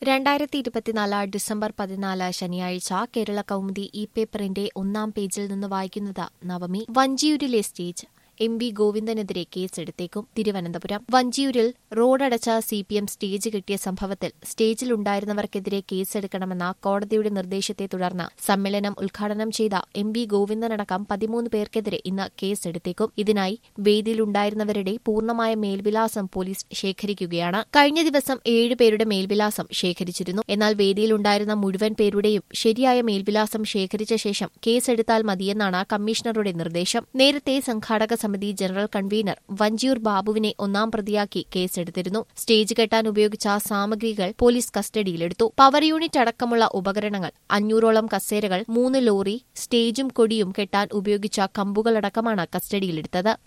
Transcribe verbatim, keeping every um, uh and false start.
രണ്ടായിരത്തി ഇരുപത്തിനാല് ഡിസംബർ പതിനാല് ശനിയാഴ്ച കേരള കൗമുദി ഇ പേപ്പറിന്റെ ഒന്നാം പേജിൽ നിന്ന് വായിക്കുന്നത് നവമി. വഞ്ചിയൂരിലെ സ്റ്റേജ് എം വി ഗോവിന്ദനെതിരെ കേസെടുത്തേക്കും. തിരുവനന്തപുരം. വഞ്ചിയൂരിൽ റോഡടച്ച സി പി എം സ്റ്റേജ് കെട്ടിയ സംഭവത്തിൽ സ്റ്റേജിലുണ്ടായിരുന്നവർക്കെതിരെ കേസെടുക്കണമെന്ന കോടതിയുടെ നിർദ്ദേശത്തെ തുടർന്ന് സമ്മേളനം ഉദ്ഘാടനം ചെയ്ത എം വി ഗോവിന്ദനടക്കം പതിമൂന്ന് പേർക്കെതിരെ ഇന്ന് കേസെടുത്തേക്കും. ഇതിനായി വേദിയിലുണ്ടായിരുന്നവരുടെ പൂർണ്ണമായ മേൽവിലാസം പോലീസ് ശേഖരിക്കുകയാണ്. കഴിഞ്ഞ ദിവസം ഏഴ് പേരുടെ മേൽവിലാസം ശേഖരിച്ചിരുന്നു. എന്നാൽ വേദിയിലുണ്ടായിരുന്ന മുഴുവൻ പേരുടെയും ശരിയായ മേൽവിലാസം ശേഖരിച്ച ശേഷം കേസെടുത്താൽ മതിയെന്നാണ് കമ്മീഷണറുടെ നിർദ്ദേശം. നേരത്തെ സംഘാടക സമിതി ജനറൽ കൺവീനർ വഞ്ചിയൂർ ബാബുവിനെ ഒന്നാം പ്രതിയാക്കി കേസെടുത്തിരുന്നു. സ്റ്റേജ് കെട്ടാൻ ഉപയോഗിച്ച സാമഗ്രികൾ പോലീസ് കസ്റ്റഡിയിലെടുത്തു. പവർ യൂണിറ്റ് അടക്കമുള്ള ഉപകരണങ്ങൾ, അഞ്ഞൂറോളം കസേരകൾ, മൂന്ന് ലോറി, സ്റ്റേജും കൊടിയും കെട്ടാൻ ഉപയോഗിച്ച കമ്പുകളടക്കമാണ് കസ്റ്റഡിയിലെടുത്തത്.